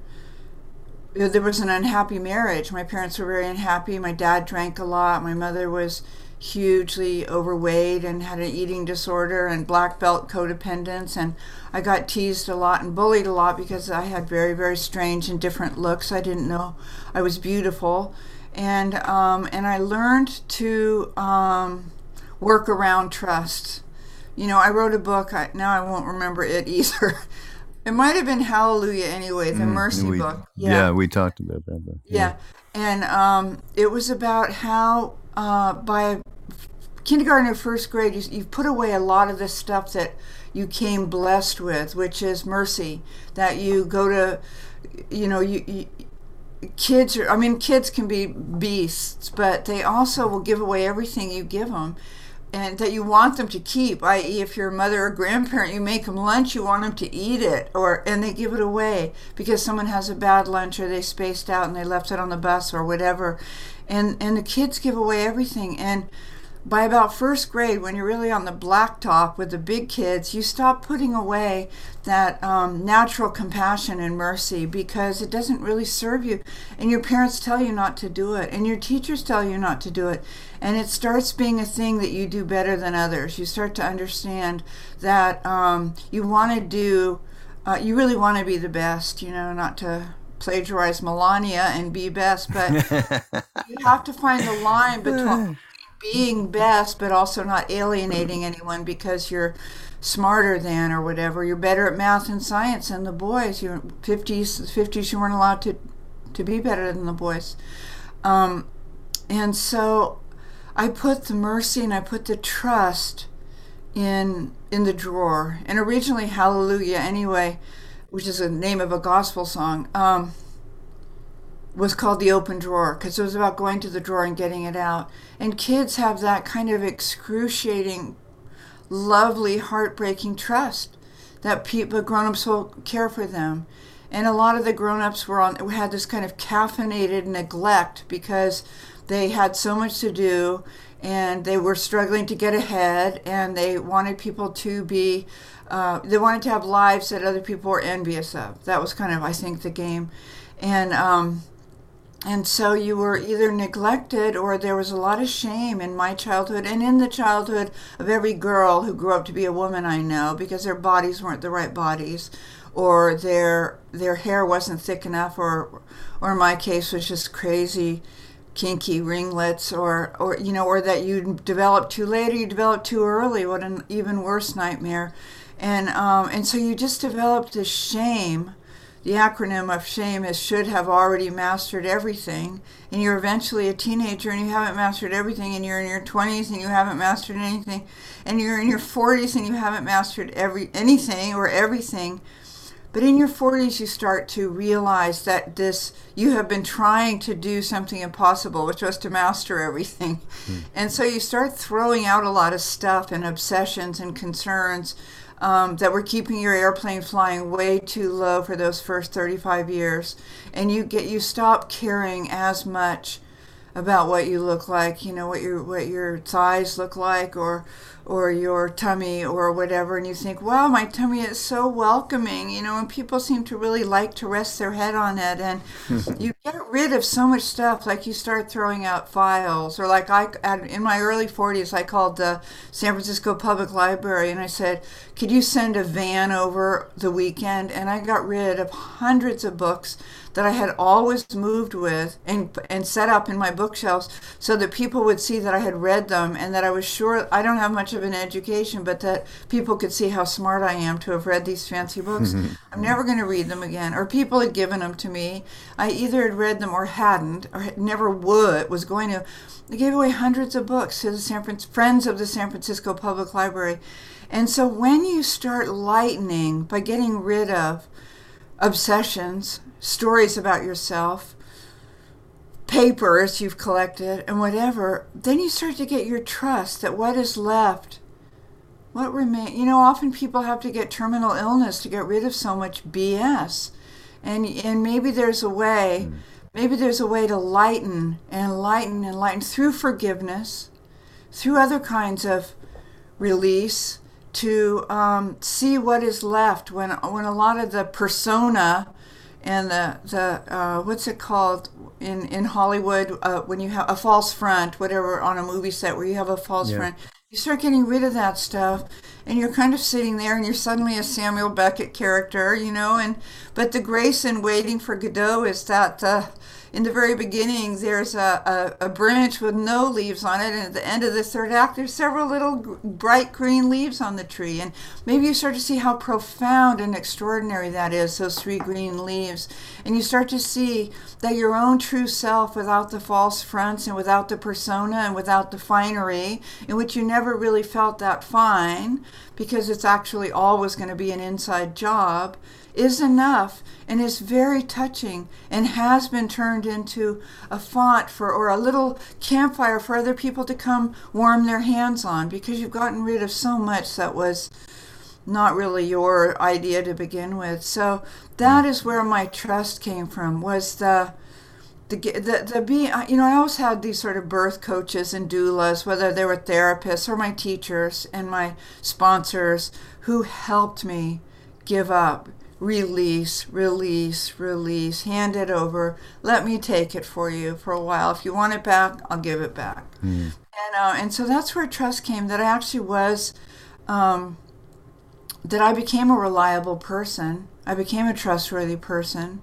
there was an unhappy marriage. My parents were very unhappy. My dad drank a lot. My mother was hugely overweight and had an eating disorder and black belt codependence, and I got teased a lot and bullied a lot because I had very, very strange and different looks. I didn't know I was beautiful, and um, and I learned to um, work around trust. You know, I wrote a book. I, now I won't remember it either. It might have been Hallelujah anyway, the mm, Mercy we, book. Yeah. yeah, we talked about that book. Yeah, yeah. And um, it was about how uh, by kindergarten or first grade, you, you've put away a lot of the stuff that you came blessed with, which is mercy. That you go to, you know, you, you kids are, I mean, kids can be beasts, but they also will give away everything you give them, and that you want them to keep, that is if you're a mother or grandparent, you make them lunch, you want them to eat it, or and they give it away because someone has a bad lunch or they spaced out and they left it on the bus or whatever. And and the kids give away everything. And by about first grade, when you're really on the blacktop with the big kids, you stop putting away that um, natural compassion and mercy because it doesn't really serve you. And your parents tell you not to do it, and your teachers tell you not to do it. And it starts being a thing that you do better than others. You start to understand that um, you want to do, uh, you really want to be the best, you know, not to plagiarize Melania and be best, but you have to find the line between being best but also not alienating anyone because you're smarter than or whatever. You're better at math and science than the boys. You're fifties, fifties you weren't allowed to to be better than the boys. Um, and so I put the mercy and I put the trust in in the drawer. And originally Hallelujah anyway, which is the name of a gospel song, um, was called The Open Drawer because it was about going to the drawer and getting it out. And kids have that kind of excruciating, lovely, heartbreaking trust that people, grown-ups will care for them. And a lot of the grown-ups were on had this kind of caffeinated neglect because they had so much to do and they were struggling to get ahead, and they wanted people to be uh, they wanted to have lives that other people were envious of. That was kind of, I think, the game. And um, and so you were either neglected, or there was a lot of shame in my childhood and in the childhood of every girl who grew up to be a woman I know, because their bodies weren't the right bodies, or their their hair wasn't thick enough, or or in my case was just crazy kinky ringlets, or or you know, or that you developed too late, or you developed too early. What an even worse nightmare. And um, and so you just developed this shame. The acronym of shame is should have already mastered everything, and you're eventually a teenager and you haven't mastered everything, and you're in your twenties and you haven't mastered anything, and you're in your forties and you haven't mastered every anything or everything. But in your forties, you start to realize that this you have been trying to do something impossible, which was to master everything. Mm. And so you start throwing out a lot of stuff and obsessions and concerns um, that were keeping your airplane flying way too low for those first thirty-five years. And you get you stop caring as much about what you look like, you know, what your what your thighs look like, or or your tummy or whatever, and you think, wow, my tummy is so welcoming, you know, and people seem to really like to rest their head on it, and you get rid of so much stuff. Like you start throwing out files, or like I, in my early forties, I called the San Francisco Public Library and I said, could you send a van over the weekend? And I got rid of hundreds of books that I had always moved with and and set up in my bookshelves so that people would see that I had read them, and that I was sure I don't have much of an education, but that people could see how smart I am to have read these fancy books. Mm-hmm. I'm never going to read them again. Or people had given them to me. I either had read them or hadn't, or had never would, was going to. I gave away hundreds of books to the San Fran- friends of the San Francisco Public Library. And so when you start lightening by getting rid of obsessions, stories about yourself, papers you've collected, and whatever, then you start to get your trust that what is left, what remains. You know, often people have to get terminal illness to get rid of so much B S. And and maybe there's a way, maybe there's a way to lighten and lighten and lighten through forgiveness, through other kinds of release, to um, see what is left when when a lot of the persona and the the uh, what's it called in in Hollywood, uh, when you have a false front, whatever, on a movie set where you have a false yeah. front, you start getting rid of that stuff, and you're kind of sitting there and you're suddenly a Samuel Beckett character, you know. And but the grace in Waiting for Godot is that uh, in the very beginning there's a, a, a branch with no leaves on it, and at the end of the third act there's several little g- bright green leaves on the tree, and maybe you start to see how profound and extraordinary that is, those three green leaves, and you start to see that your own true self, without the false fronts and without the persona and without the finery, in which you never really felt that fine because it's actually always going to be an inside job, is enough and is very touching and has been turned into a font for, or a little campfire for other people to come warm their hands on, because you've gotten rid of so much that was not really your idea to begin with. So that is where my trust came from, was the the the, the being, you know, I always had these sort of birth coaches and doulas, whether they were therapists or my teachers and my sponsors, who helped me give up, release, release, release, hand it over, let me take it for you for a while. If you want it back, I'll give it back. Mm. And uh, and so that's where trust came, that I actually was, um, that I became a reliable person. I became a trustworthy person.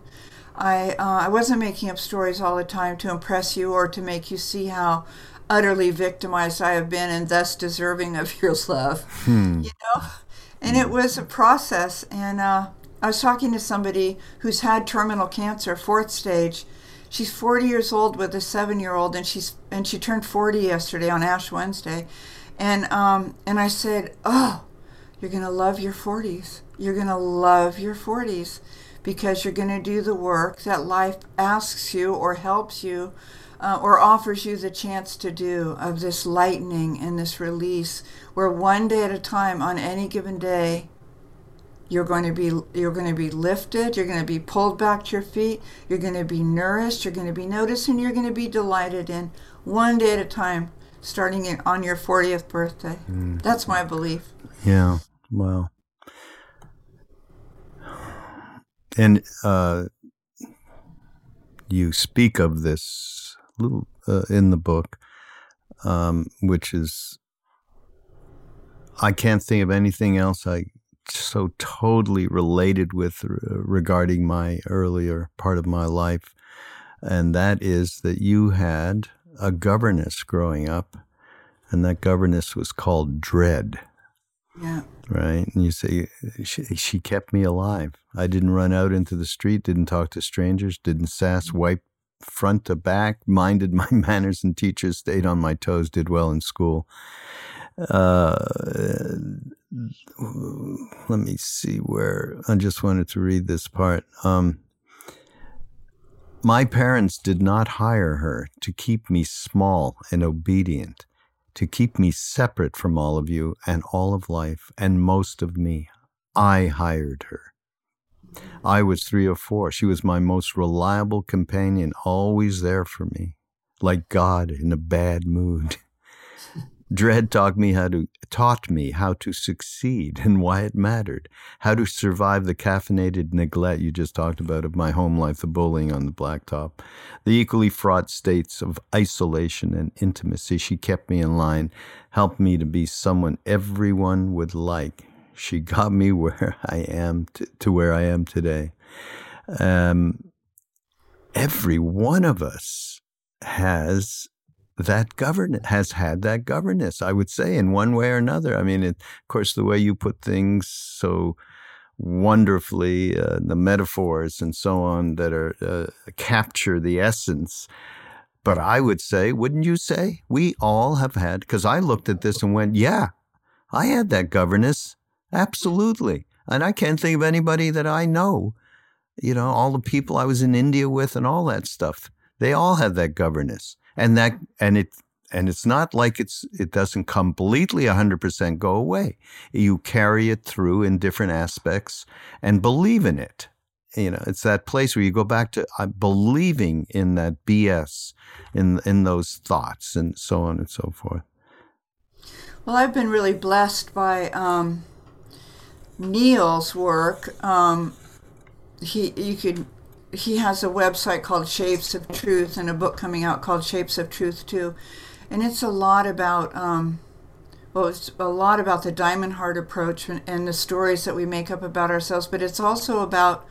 I uh, I wasn't making up stories all the time to impress you or to make you see how utterly victimized I have been and thus deserving of your love. Hmm. You know? And it was a process. And uh, I was talking to somebody who's had terminal cancer, fourth stage. She's forty years old with a seven-year-old, and she's and she turned forty yesterday on Ash Wednesday. And um and I said, oh, you're going to love your forties. You're going to love your forties, because you're going to do the work that life asks you or helps you uh, or offers you the chance to do, of this lightening and this release, where one day at a time, on any given day, You're going to be you're going to be lifted. You're going to be pulled back to your feet. You're going to be nourished. You're going to be noticed, and you're going to be delighted in one day at a time, starting in, on your fortieth birthday. Mm. That's my belief. Yeah. Wow. And uh, you speak of this little uh, in the book, um, which is, I can't think of anything else I so totally related with regarding my earlier part of my life, and that is that you had a governess growing up, and that governess was called Dread. Yeah. Right? And you say, she, she kept me alive. I didn't run out into the street, didn't talk to strangers, didn't sass, wipe front to back, minded my manners and teachers, stayed on my toes, did well in school. Uh, let me see where, I just wanted to read this part. Um, my parents did not hire her to keep me small and obedient, to keep me separate from all of you and all of life and most of me. I hired her. I was three or four. She was my most reliable companion, always there for me, like God in a bad mood. Dread taught me how to taught me how to succeed and why it mattered, how to survive the caffeinated neglect you just talked about of my home life, the bullying on the blacktop, the equally fraught states of isolation and intimacy. She kept me in line, helped me to be someone everyone would like. She got me where I am to, to where I am today. Um, every one of us has that governance, has had that governance, I would say, in one way or another. I mean, it, of course, the way you put things so wonderfully, uh, the metaphors and so on that are uh, capture the essence. But I would say, wouldn't you say, we all have had, because I looked at this and went, yeah, I had that governance, absolutely. And I can't think of anybody that I know, you know, all the people I was in India with and all that stuff, they all have that governance. And that, and it, and it's not like it's, it doesn't completely one hundred percent go away. You carry it through in different aspects and believe in it. You know, it's that place where you go back to uh, believing in that B S, in, in those thoughts and so on and so forth. Well, I've been really blessed by, um, Neil's work. Um, he, you could, He has a website called Shapes of Truth and a book coming out called Shapes of Truth too. And it's a lot about, um, well, it's a lot about the Diamond Heart approach and, and the stories that we make up about ourselves, but it's also about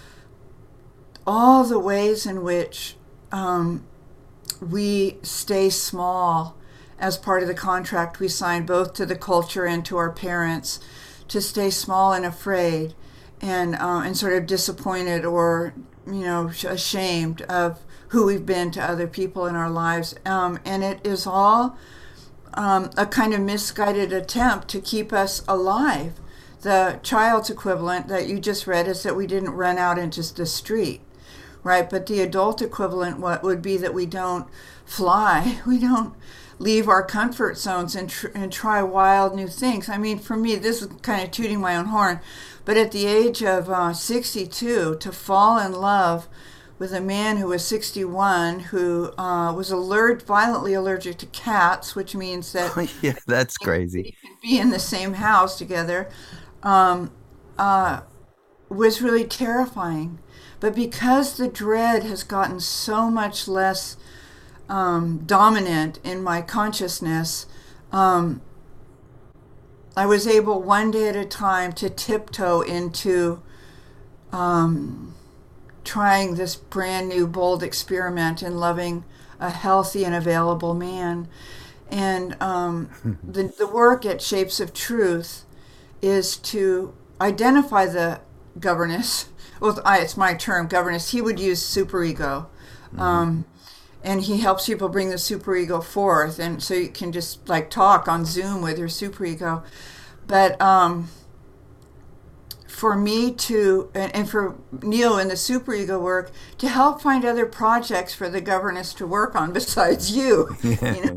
all the ways in which um, we stay small as part of the contract we signed both to the culture and to our parents, to stay small and afraid and uh, and sort of disappointed or you know, ashamed of who we've been to other people in our lives. Um, and it is all um, a kind of misguided attempt to keep us alive. The child's equivalent that you just read is that we didn't run out into the street, right? But the adult equivalent what would be that we don't fly, we don't leave our comfort zones and, tr- and try wild new things. I mean, for me, this is kind of tooting my own horn, but at the age of uh, sixty-two, to fall in love with a man who was sixty-one, who uh, was allergic, violently allergic to cats, which means that yeah, that's crazy. We could be in the same house together, um, uh, was really terrifying. But because the dread has gotten so much less um, dominant in my consciousness, um, I was able one day at a time to tiptoe into um, trying this brand new bold experiment in loving a healthy and available man. And um, the, the work at Shapes of Truth is to identify the governess. Well, I, it's my term, governess. He would use superego. Mm-hmm. Um, and he helps people bring the superego forth. And so you can just like talk on Zoom with your superego. But um, for me to, and, and for Neil in the superego work, to help find other projects for the governess to work on besides you. Yeah. You know?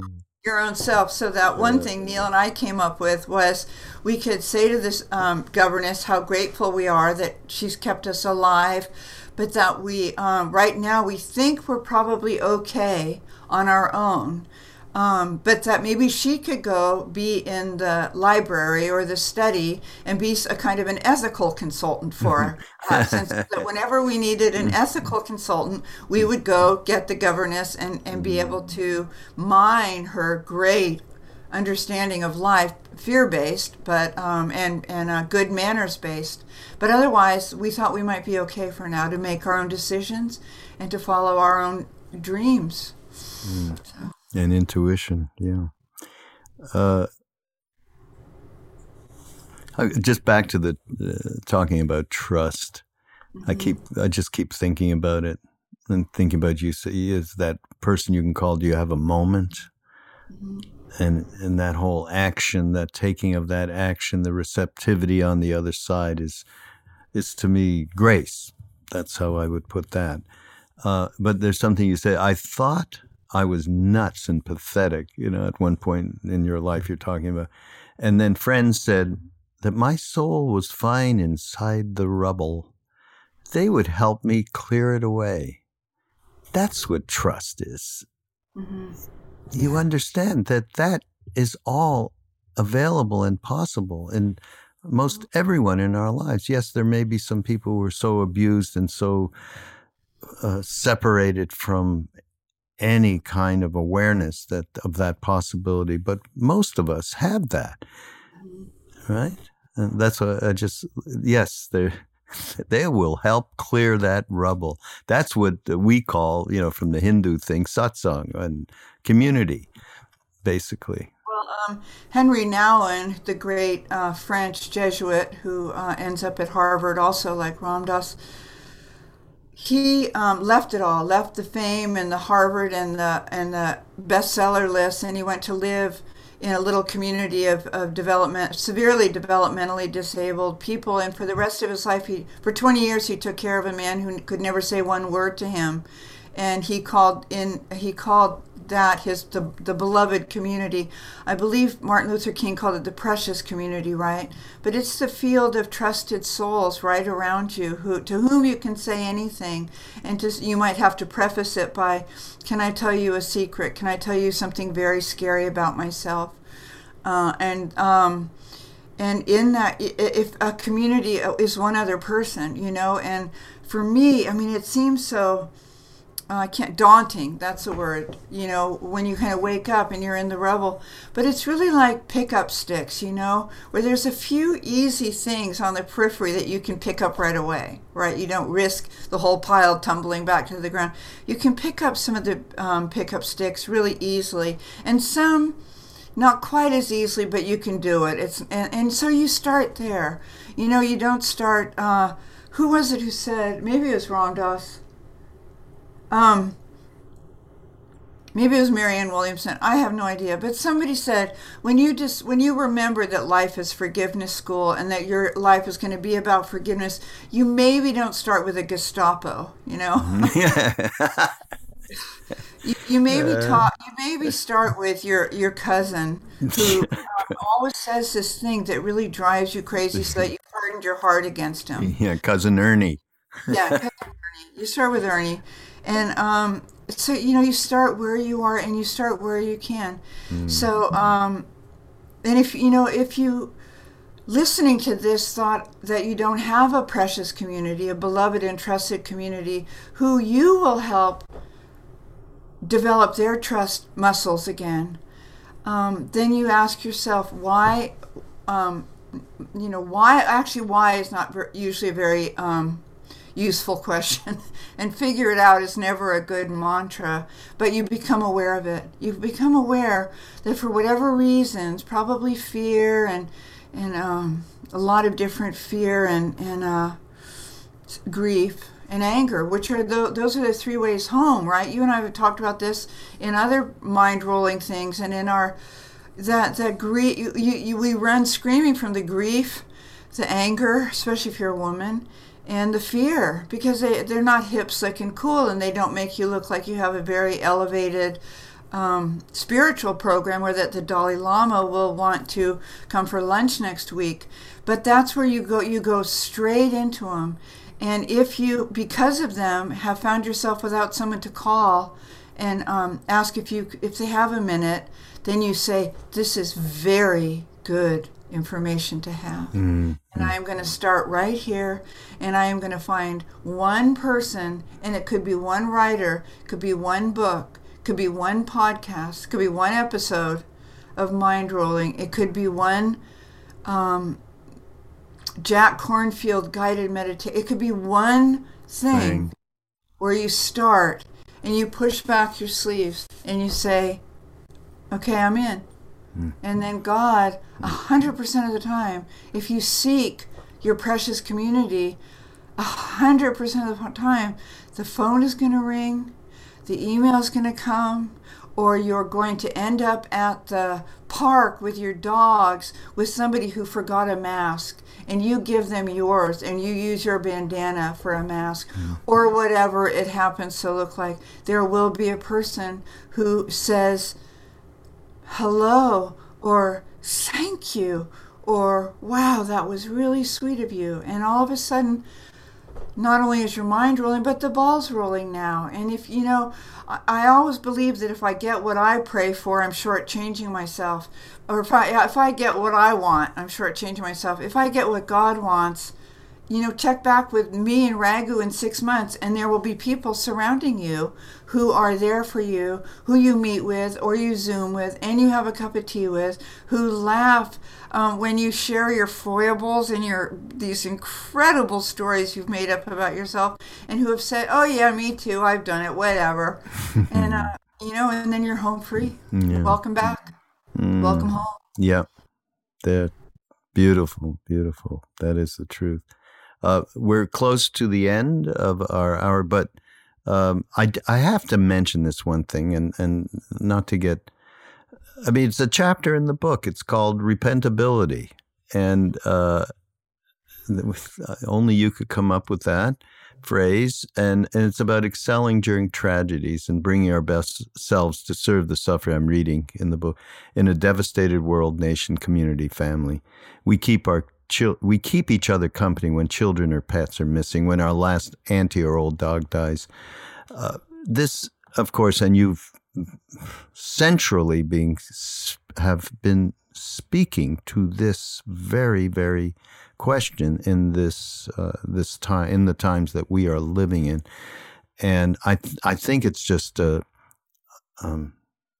your own self. So that one thing Neil and I came up with was we could say to this um, governess how grateful we are that she's kept us alive, but that we um, right now we think we're probably okay on our own. Um, but that maybe she could go be in the library or the study and be a kind of an ethical consultant for us. And so that whenever we needed an ethical consultant, we would go get the governess and, and be able to mine her great understanding of life, fear-based, but um, and and uh, good manners-based. But otherwise, we thought we might be okay for now to make our own decisions and to follow our own dreams. Mm. So. And intuition, yeah. Uh, just back to the uh, talking about trust. Mm-hmm. I keep, I just keep thinking about it and thinking about you. See, is that person you can call? Do you have a moment? Mm-hmm. And and that whole action, that taking of that action, the receptivity on the other side is, is to me grace. That's how I would put that. Uh, but there's something you say. I thought I was nuts and pathetic, you know, at one point in your life you're talking about. And then friends said that my soul was fine inside the rubble. They would help me clear it away. That's what trust is. Mm-hmm. You understand that that is all available and possible in most everyone in our lives. Yes, there may be some people who are so abused and so uh, separated from any kind of awareness that of that possibility, but most of us have that, right? And that's what I just yes, they they will help clear that rubble. That's what we call, you know, from the Hindu thing, satsang and community, basically. Well, um, Henry Nouwen, the great uh, French Jesuit who uh, ends up at Harvard, also like Ram Dass. He um, left it all, left the fame and the Harvard and the and the bestseller list, and he went to live in a little community of, of development, severely developmentally disabled people. And for the rest of his life, he for twenty years he took care of a man who could never say one word to him, and he called in he called that his the, the beloved community. I believe Martin Luther King called it the precious community, right? But it's the field of trusted souls right around you who to whom you can say anything, and just you might have to preface it by, can I tell you a secret? Can I tell you something very scary about myself? Uh, and um, and in that, if a community is one other person, you know, and for me, I mean, it seems so. I uh, can't daunting. That's the word. You know, when you kind of wake up and you're in the rubble, but it's really like pickup sticks. You know, where there's a few easy things on the periphery that you can pick up right away. Right? You don't risk the whole pile tumbling back to the ground. You can pick up some of the um, pickup sticks really easily, and some not quite as easily, but you can do it. It's and, and so you start there. You know, you don't start. Uh, who was it who said? Maybe it was Ram Dass. Um, maybe it was Marianne Williamson. I have no idea. But somebody said, when you just when you remember that life is forgiveness school and that your life is going to be about forgiveness, you maybe don't start with a Gestapo, you know? you, you maybe talk. You maybe start with your, your cousin who uh, always says this thing that really drives you crazy, so that you hardened your heart against him. Yeah, cousin Ernie. yeah, cousin Ernie. You start with Ernie. And um, so, you know, you start where you are and you start where you can. Mm. So, um, and if, you know, if you, listening to this, thought that you don't have a precious community, a beloved and trusted community, who you will help develop their trust muscles again, um, then you ask yourself why, um, you know, why, actually why is not usually a very... Um, useful question, and figure it out is never a good mantra, but you become aware of it. You've become aware that for whatever reasons, probably fear and and um, a lot of different fear and, and uh, grief and anger, which are the, those are the three ways home, right? You and I have talked about this in other mind-rolling things, and in our, that, that grief, you, you, you, we run screaming from the grief, the anger, especially if you're a woman, and the fear, because they, they're not hip, slick, and cool, and they don't make you look like you have a very elevated um, spiritual program, or that the Dalai Lama will want to come for lunch next week. But that's where you go, you go straight into them. And if you, because of them, have found yourself without someone to call and um, ask if you if they have a minute, then you say, this is very good information to have. Mm-hmm. And I am going to start right here, and I am going to find one person, and it could be one writer, could be one book, could be one podcast, could be one episode of Mind Rolling. It could be one um, Jack Kornfield guided meditation. It could be one thing, thing where you start and you push back your sleeves and you say, okay, I'm in. Mm. And then God, a hundred percent of the time, if you seek your precious community, a hundred percent of the time, the phone is going to ring, the email is going to come, or you're going to end up at the park with your dogs with somebody who forgot a mask, and you give them yours, and you use your bandana for a mask, mm. or whatever it happens to look like. There will be a person who says, hello, or thank you, or wow, that was really sweet of you. And all of a sudden, not only is your mind rolling, but the ball's rolling now. And if, you know, I, I always believe that if I get what I pray for, I'm shortchanging myself. Or if I, if I get what I want, I'm shortchanging myself. If I get what God wants, you know, check back with me and Raghu in six months, and there will be people surrounding you who are there for you, who you meet with or you Zoom with, and you have a cup of tea with, who laugh um, when you share your foibles and your these incredible stories you've made up about yourself, and who have said, oh yeah, me too, I've done it, whatever. and, uh, you know, and then you're home free. Yeah. Welcome back. Mm. Welcome home. Yeah. They're beautiful, beautiful. That is the truth. Uh, we're close to the end of our hour, but um, I, I have to mention this one thing, and, and not to get, I mean, it's a chapter in the book. It's called Repentability, and uh, only you could come up with that phrase, and, and it's about excelling during tragedies and bringing our best selves to serve the suffering. I'm reading in the book, in a devastated world, nation, community, family. We keep our We keep each other company when children or pets are missing, when our last auntie or old dog dies. Uh, this, of course, and you've centrally being have been speaking to this very, very question in this uh, this time, in the times that we are living in, and I I think it's just a um,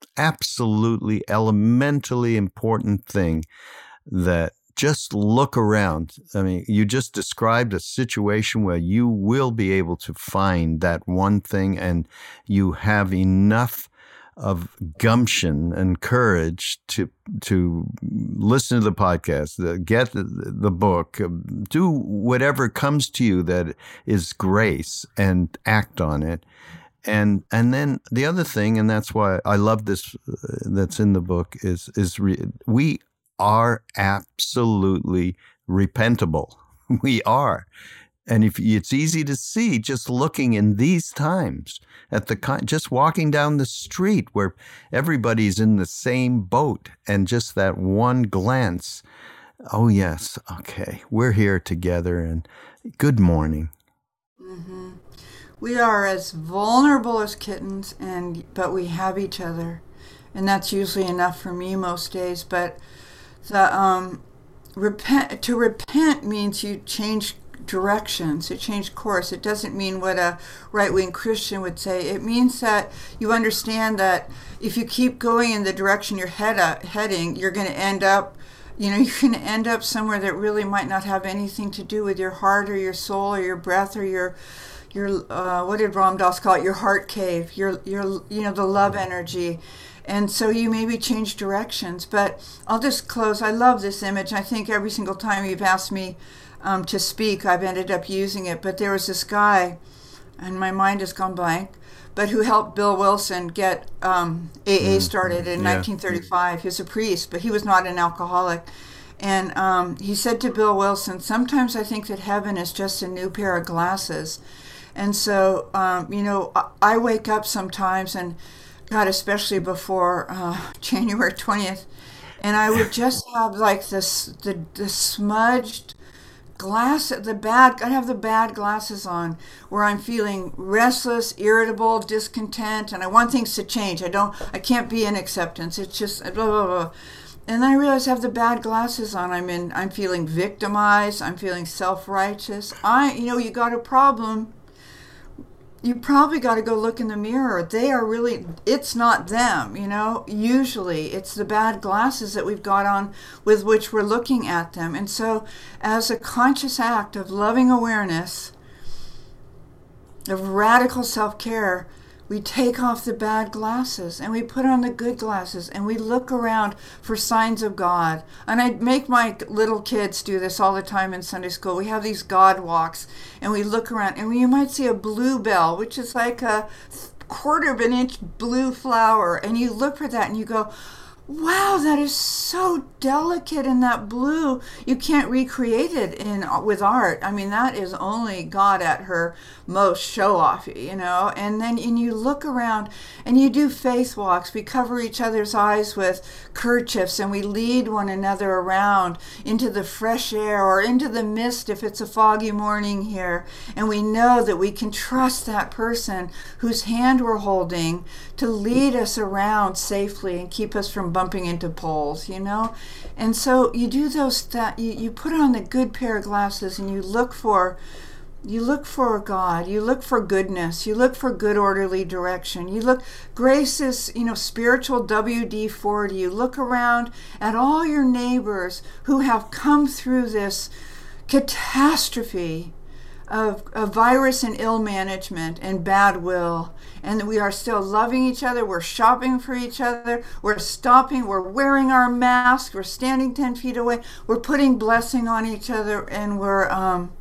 absolutely elementally important thing that. Just look around. I mean, you just described a situation where you will be able to find that one thing, and you have enough of gumption and courage to to listen to the podcast, get the, the book, do whatever comes to you that is grace, and act on it. And and then the other thing, and that's why I love this, uh, that's in the book, is is re- we. are absolutely repentable. We are. And if it's easy to see just looking in these times at the just walking down the street where everybody's in the same boat, and just that one glance, oh yes, okay, we're here together, and good morning. Mm-hmm. We are as vulnerable as kittens, and but we have each other, and that's usually enough for me most days. But The um, repent to repent means you change directions, you change course. It doesn't mean what a right-wing Christian would say. It means that you understand that if you keep going in the direction you're head up, heading, you're going to end up, you know, you're going to end up somewhere that really might not have anything to do with your heart or your soul or your breath or your your uh, what did Ram Dass call it? Your heart cave. Your your you know the love energy. And so you maybe change directions. But I'll just close. I love this image. I think every single time you've asked me um, to speak, I've ended up using it. But there was this guy, and my mind has gone blank, but who helped Bill Wilson get um, A A started in yeah. nineteen thirty-five. He was a priest, but he was not an alcoholic. And um, he said to Bill Wilson, sometimes I think that heaven is just a new pair of glasses. And so, um, you know, I, I wake up sometimes and God, especially before uh, January twentieth. And I would just have like this, the, the smudged glass, the bad, I'd have the bad glasses on where I'm feeling restless, irritable, discontent, and I want things to change. I don't, I can't be in acceptance. It's just blah, blah, blah. And then I realize I have the bad glasses on. I'm in, I'm feeling victimized. I'm feeling self-righteous. I, you know, you got a problem. You probably got to go look in the mirror. They are really, it's not them, you know. Usually it's the bad glasses that we've got on with which we're looking at them. And so as a conscious act of loving awareness, of radical self-care, we take off the bad glasses and we put on the good glasses and we look around for signs of God. And I make my little kids do this all the time in Sunday school. We have these God walks and we look around and you might see a bluebell, which is like a quarter of an inch blue flower. And you look for that and you go, wow, that is so delicate in that blue. You can't recreate it in with art. I mean, that is only God at her most show-off, you know. And then and you look around and you do faith walks. We cover each other's eyes with kerchiefs and we lead one another around into the fresh air or into the mist if it's a foggy morning here. And we know that we can trust that person whose hand we're holding to lead us around safely and keep us from bumping into poles, you know. And so you do those, that you, you put on the good pair of glasses and you look for you look for God, you look for goodness, you look for good orderly direction, you look, grace is, you know, spiritual W D forty. You look around at all your neighbors who have come through this catastrophe of, of virus and ill management and bad will, and we are still loving each other, we're shopping for each other, we're stopping, we're wearing our masks, we're standing ten feet away, we're putting blessing on each other, and we're um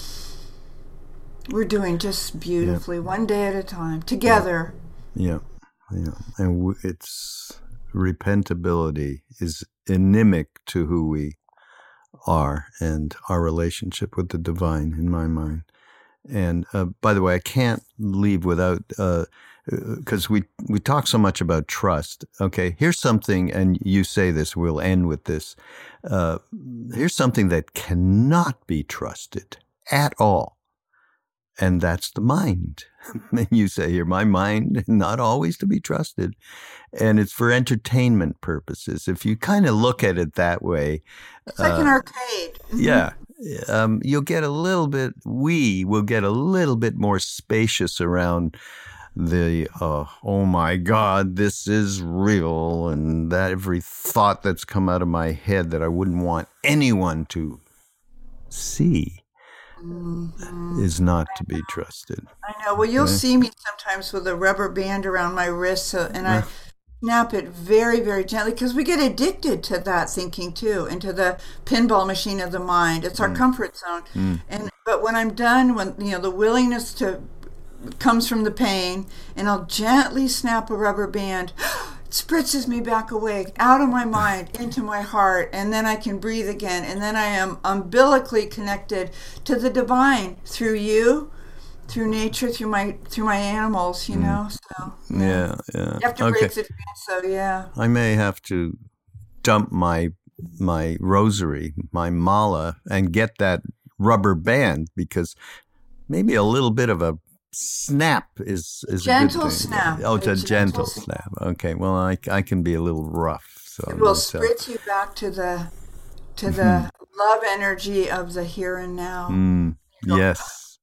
we're doing just beautifully, yeah. One day at a time, together. Yeah, yeah, yeah. And w- it's repentability is inimic to who we are and our relationship with the divine, in my mind. And uh, by the way, I can't leave without, because uh, we, we talk so much about trust. Okay, here's something, and you say this, we'll end with this. Uh, here's something that cannot be trusted at all. And that's the mind. And you say here, my mind, not always to be trusted. And it's for entertainment purposes. If you kind of look at it that way. It's like uh, an arcade. Yeah. Um, you'll get a little bit, we will get a little bit more spacious around the, uh, oh my God, this is real. And that every thought that's come out of my head that I wouldn't want anyone to see. Mm-hmm. Is not to be trusted. I know. Well, you'll okay. see me sometimes with a rubber band around my wrist, so, and I snap it very, very gently because we get addicted to that thinking too, and to the pinball machine of the mind. It's our mm. comfort zone. Mm. And but when I'm done, when you know the willingness to comes from the pain, and I'll gently snap a rubber band. Spritzes me back away, out of my mind, into my heart, and then I can breathe again, and then I am umbilically connected to the divine through you, through nature, through my through my animals, you know. So yeah, yeah. You have to okay. break it, so yeah. I may have to dump my my rosary, my mala, and get that rubber band because maybe a little bit of a snap is, is gentle a good thing. Snap. Oh, it's a, a gentle, gentle snap. Okay, well, I, I can be a little rough. So it will spritz you back to the to the mm-hmm. love energy of the here and now. Mm, yes.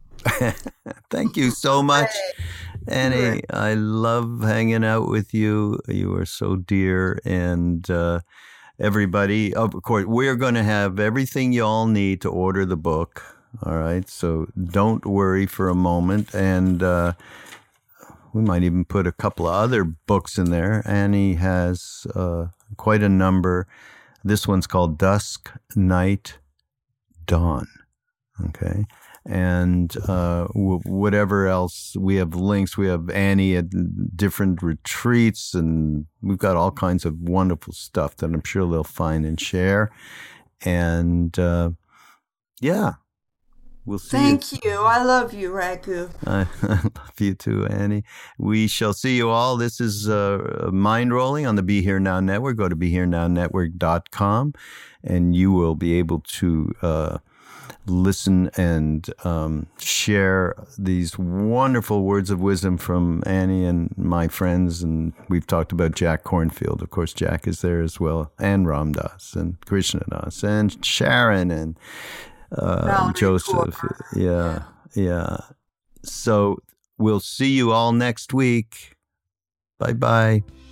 Thank you so much, Annie. I love hanging out with you. You are so dear, and uh, everybody, of course, we're going to have everything you all need to order the book. All right, so don't worry for a moment, and uh, we might even put a couple of other books in there. Annie has uh, quite a number. This one's called Dusk, Night, Dawn, okay? And uh, w- whatever else, we have links. We have Annie at different retreats, and we've got all kinds of wonderful stuff that I'm sure they'll find and share. And, uh, yeah. We'll see Thank you. you. I love you, Raghu. I, I love you too, Annie. We shall see you all. This is uh, Mind Rolling on the Be Here Now Network. Go to be here now network dot com and you will be able to uh, listen and um, share these wonderful words of wisdom from Annie and my friends. And we've talked about Jack Kornfield. Of course, Jack is there as well, and Ram Dass and Krishna Das and Sharon and uh, Joseph. Yeah, yeah, yeah. So we'll see you all next week. Bye-bye.